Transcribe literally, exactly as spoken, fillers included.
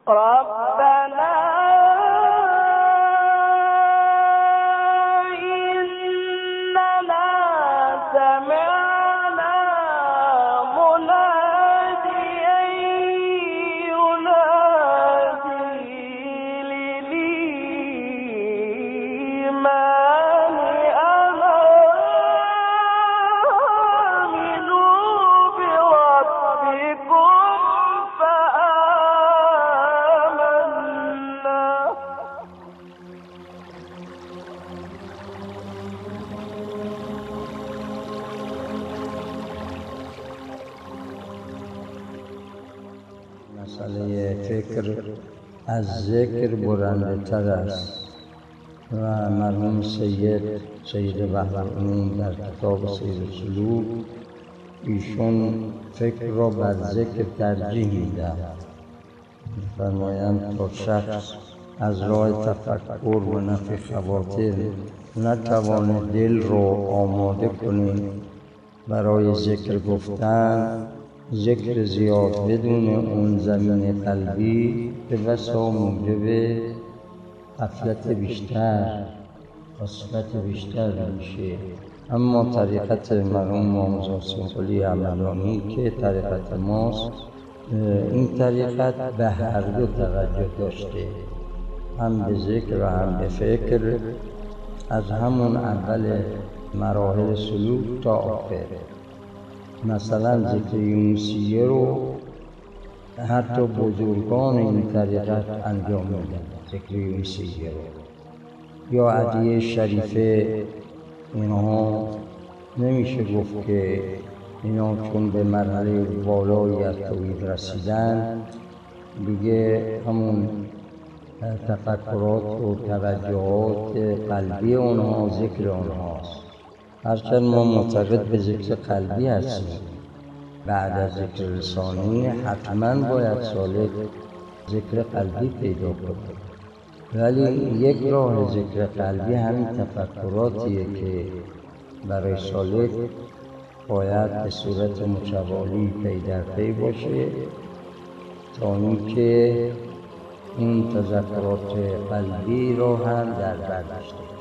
ربنا مسئله فکر از ذکر برنده تر است و مرحوم سید سید بهرام‌علوم در کتاب سیر سلوک ایشون فکر را بر ذکر ترجیح می‌دهد. می‌فرمایند تا شخص از راه تفکر و نفی خواطر نتواند دل را آماده کنید برای ذکر گفتن، ذکر زیاد بدون اون زمین قلبی به بسا موجب غفلت بیشتر، وسوسه بیشتر میشه. اما طریقت مرحوم محمد حسین قلی همدانی که طریقت ماست، این طریقت به هر دو توجه داشته، هم به ذکر و هم به فکر، از همون اول مراحل سلوک تا آخر. مثلا ذکر یونسیه رو حتی بزرگان این طریقت انجام میدن، ذکر یونسیه رو، یا ادعیه شریفه. اینها نمیشه گفت که اینا چون به مرحله بالایی از توحید رسیدن دیگه همون تفکرات و توجهات قلبی اونها ذکر اونهاست. هرچند ما معتقد به ذکر قلبی هستیم، بعد از ذکر لسانی حتما باید سالک ذکر قلبی پیدا کنه، ولی یک راه ذکر قلبی همین تفکراتیه که برای سالک باید به صورت متوالی پی در پی باشه تا اینکه این تذکرات قلبی رو هم در بر داشته.